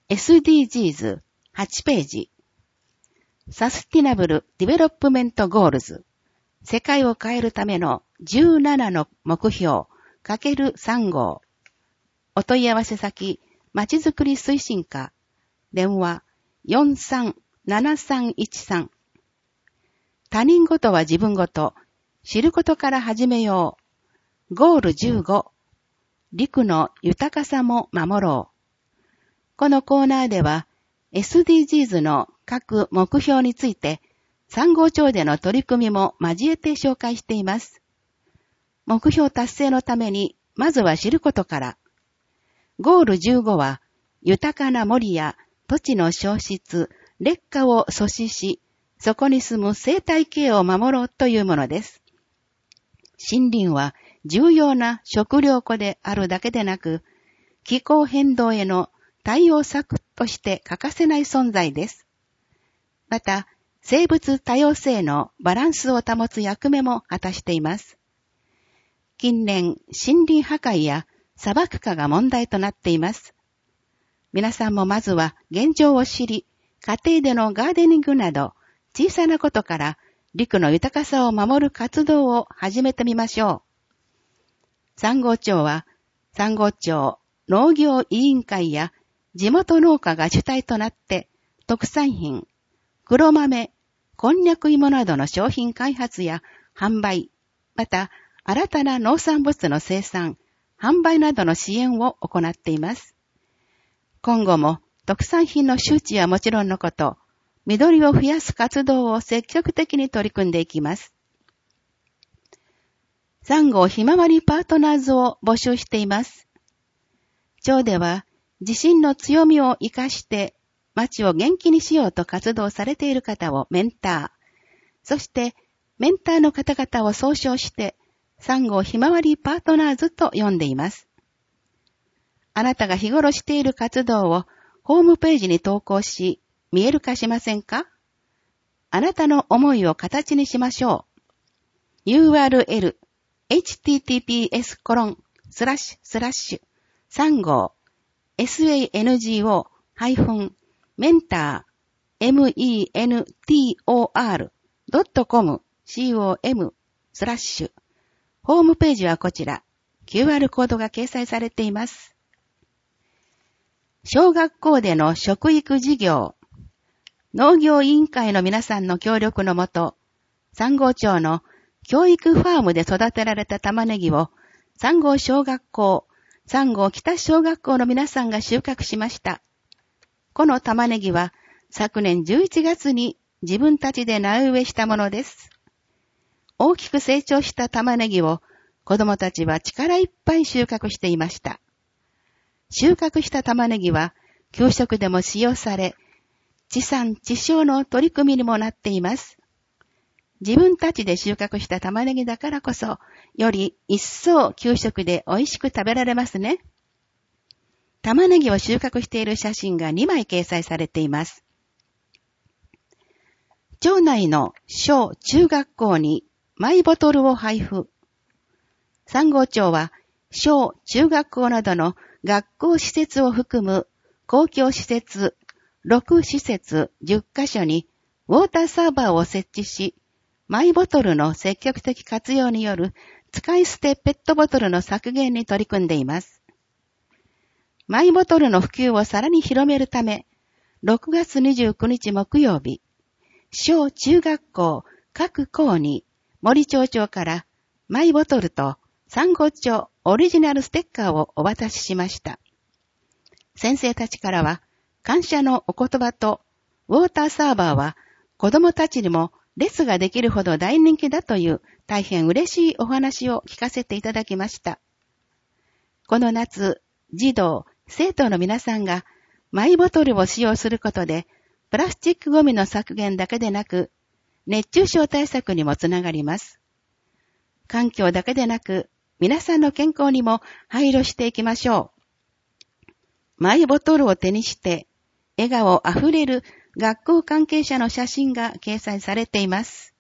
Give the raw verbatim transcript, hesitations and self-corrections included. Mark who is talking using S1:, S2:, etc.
S1: エスディージーズはちページ。サスティナブルディベロップメントゴールズ。世界を変えるためのじゅうななの目標 ×さん 号。お問い合わせ先、まちづくり推進課。電話 よんさんななさんいちさん。他人ごとは自分ごと。知ることから始めよう。ゴールじゅうご。陸の豊かさも守ろう。このコーナーでは エスディージーズ の各目標についてさん号帳での取り組みも交えて紹介しています。目標達成のためにまずは知ることから。ゴールじゅうごは豊かな森や土地の消失、劣化を阻止し、そこに住む生態系を守ろうというものです。森林は重要な食料庫であるだけでなく、気候変動への対応策として欠かせない存在です。また、生物多様性のバランスを保つ役目も果たしています。近年、森林破壊や砂漠化が問題となっています。皆さんもまずは現状を知り、家庭でのガーデニングなど小さなことから陸の豊かさを守る活動を始めてみましょう。さん号帳は、さん号帳農業委員会や地元農家が主体となって特産品、黒豆、こんにゃく芋などの商品開発や販売、また新たな農産物の生産、販売などの支援を行っています。今後も特産品の周知はもちろんのこと、緑を増やす活動を積極的に取り組んでいきます。さん号ひまわりパートナーズを募集しています。町では自身の強みを生かして町を元気にしようと活動されている方をメンター、そしてメンターの方々を総称してさん号ひまわりパートナーズと呼んでいます。あなたが日頃している活動をホームページに投稿し、見える化しませんか？あなたの思いを形にしましょう。ユーアールエル、エイチティーティーピーエスコロンスラッシュスラッシュさん号 エスエーエヌジーオー ハイフンメンター メントー ドットコム com スラッシュホームページはこちら キューアール コードが掲載されています。小学校での食育事業、農業委員会の皆さんの協力のもと、さん号町の教育ファームで育てられた玉ねぎをさん号小学校、さん号北小学校の皆さんが収穫しました。この玉ねぎは昨年じゅういちがつに自分たちで苗植えしたものです。大きく成長した玉ねぎを子どもたちは力いっぱい収穫していました。収穫した玉ねぎは給食でも使用され、地産地消の取り組みにもなっています。自分たちで収穫した玉ねぎだからこそ、より一層給食で美味しく食べられますね。玉ねぎを収穫している写真がにまい掲載されています。町内の小中学校にマイボトルを配布。さん号町は小中学校などの学校施設を含む公共施設ろく施設じゅっカ所にウォーターサーバーを設置し、マイボトルの積極的活用による使い捨てペットボトルの削減に取り組んでいます。マイボトルの普及をさらに広めるため、ろくがつにじゅうくにち木曜日、小中学校各校に森町長からマイボトルとさん号町オリジナルステッカーをお渡ししました。先生たちからは感謝のお言葉とウォーターサーバーは子供たちにも列ができるほど大人気だという大変嬉しいお話を聞かせていただきました。この夏、児童、生徒の皆さんがマイボトルを使用することでプラスチックゴミの削減だけでなく熱中症対策にもつながります。環境だけでなく皆さんの健康にも配慮していきましょう。マイボトルを手にして笑顔あふれる学校関係者の写真が掲載されています。